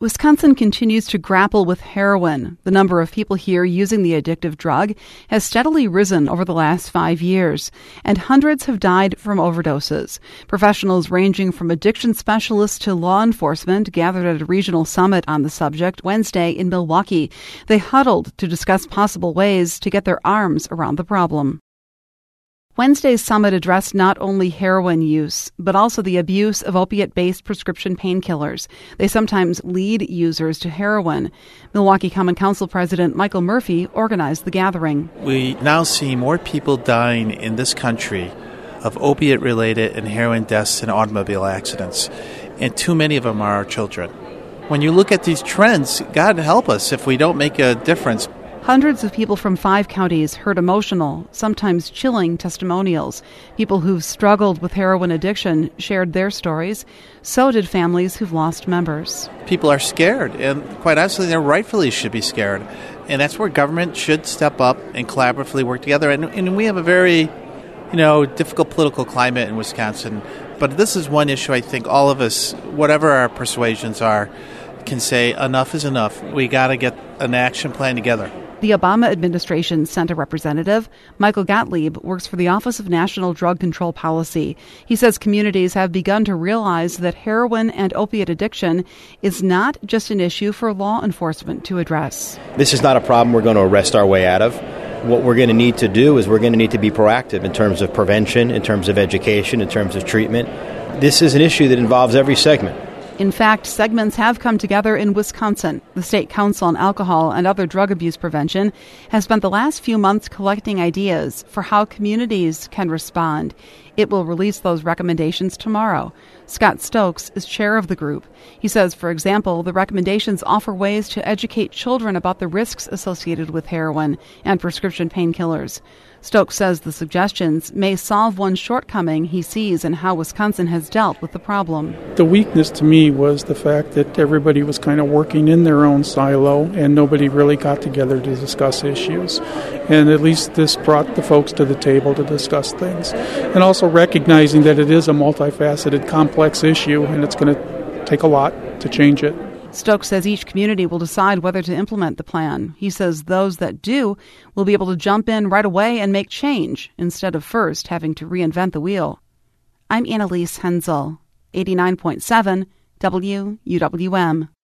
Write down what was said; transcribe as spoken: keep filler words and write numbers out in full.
Wisconsin continues to grapple with heroin. The number of people here using the addictive drug has steadily risen over the last five years, and hundreds have died from overdoses. Professionals ranging from addiction specialists to law enforcement gathered at a regional summit on the subject Wednesday in Milwaukee. They huddled to discuss possible ways to get their arms around the problem. Wednesday's summit addressed not only heroin use, but also the abuse of opiate-based prescription painkillers. They sometimes lead users to heroin. Milwaukee Common Council President Michael Murphy organized the gathering. We now see more people dying in this country of opiate-related and heroin deaths and automobile accidents, and too many of them are our children. When you look at these trends, God help us if we don't make a difference. Hundreds of people from five counties heard emotional, sometimes chilling testimonials. People who've struggled with heroin addiction shared their stories. So did families who've lost members. People are scared, and quite honestly, they rightfully should be scared. And that's where government should step up and collaboratively work together. And, and we have a very, you know, difficult political climate in Wisconsin. But this is one issue I think all of us, whatever our persuasions are, can say enough is enough. We got to get an action plan together. The Obama administration sent a representative. Michael Gottlieb works for the Office of National Drug Control Policy. He says communities have begun to realize that heroin and opiate addiction is not just an issue for law enforcement to address. This is not a problem we're going to arrest our way out of. What we're going to need to do is we're going to need to be proactive in terms of prevention, in terms of education, in terms of treatment. This is an issue that involves every segment. In fact, segments have come together in Wisconsin. The State Council on Alcohol and Other Drug Abuse Prevention has spent the last few months collecting ideas for how communities can respond. It will release those recommendations tomorrow. Scott Stokes is chair of the group. He says, for example, the recommendations offer ways to educate children about the risks associated with heroin and prescription painkillers. Stokes says the suggestions may solve one shortcoming he sees in how Wisconsin has dealt with the problem. The weakness to me was the fact that everybody was kind of working in their own silo and nobody really got together to discuss issues. And at least this brought the folks to the table to discuss things. And also recognizing that it is a multifaceted, complex issue and it's going to take a lot to change it. Stokes says each community will decide whether to implement the plan. He says those that do will be able to jump in right away and make change instead of first having to reinvent the wheel. I'm Annalise Hensel, eighty-nine point seven W U W M.